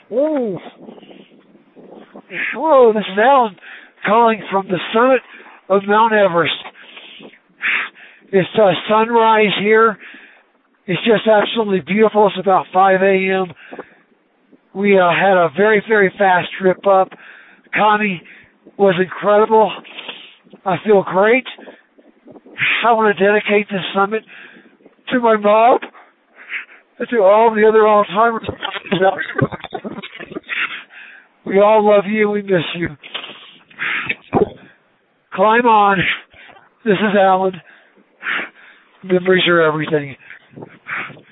Whoa. Hello, this is Alan calling from the summit of Mount Everest. It's sunrise here. It's just absolutely beautiful. It's about 5 a.m. We had a very, very fast trip up. Connie was incredible. I feel great. I want to dedicate this summit to my mom and to all the other Alzheimer's. We all love you. We miss you. Climb on. This is Alan. Memories are everything.